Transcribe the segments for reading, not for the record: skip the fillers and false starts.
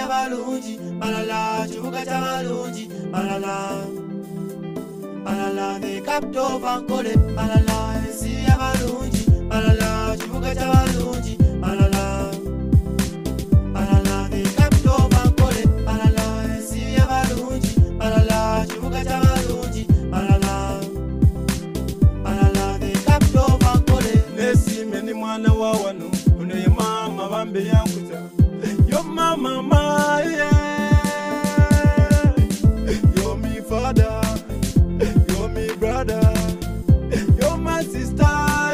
abalungi balala kibuga ky'abalungi balala balala the capital of Ankole balala ensi y'abalungi balala kibuga ky'abalungi balala balala the capital of Ankole balala ensi y'abalungi balala kibuga ky'abalungi balala balala the capital of Ankole nesime ni mwana wa wano uno ye mama bambe yankuza yo mama yeah. You're me father, you're me brother, you're my sister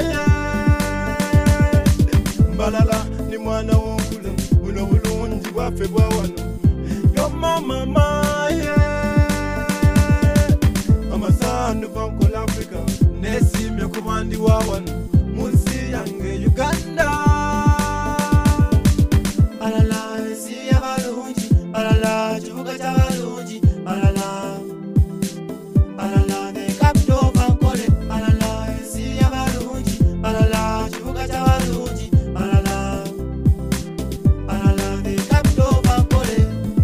yeah. Mbalala ni mwana w'onkulu buno bulungi bwaffe bwa wano yo mama yeah. Amasanu Ankole Africa nesime kubandi wa wano munsi yange Uganda balala ensi y'abalungi balala kibuga ky'abalungi balala balala the capital of Ankole balala ensi y'abalungi balala kibuga ky'abalungi balala balala the capital of Ankole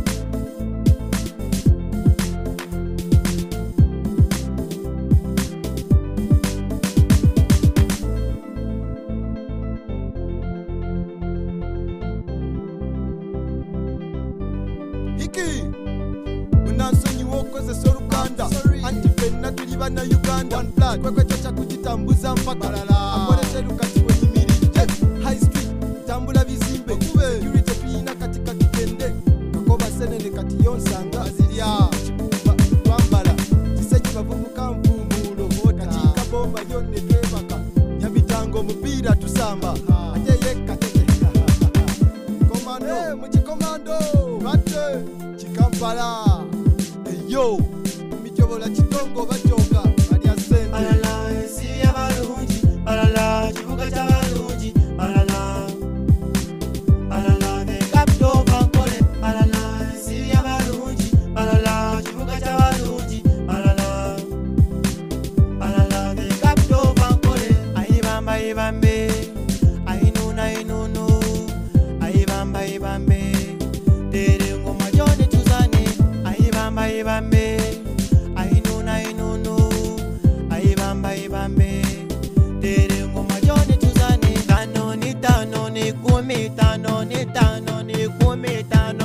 Iki Unansonyi wokoze sorukanda Anti fenna tuliba na Uganda One blood Kwekwe chocha kujitambuza mpaka Akoreshe lukati wenyimirije High street Tambula bizimbe Security pina katika kitende Kakoba senene kati yonsanga Azilia Chibumba Twambala Tisenyi bavubuka mvumulo Katika bomba yone twebaka Nyabitango mupira tusamba Ajeye kateke Komando Muchikomando Mate Chikampala Eyo Michobola chitongo bachoka Maria Sente balala ensi y'abalungi balala kibuga ky'abalungi balala balala the capital of Ankole balala ensi y'abalungi balala kibuga ky'abalungi balala balala the capital of Ankole ayibamba ibambe ayinuna inunu ayibamba ibambe tere ngoma jone tuzane ayibamba ibambe ayinuna inunu ayibamba ibambe tere ngoma jone tuzane tano ni kumi tano ni kumi tano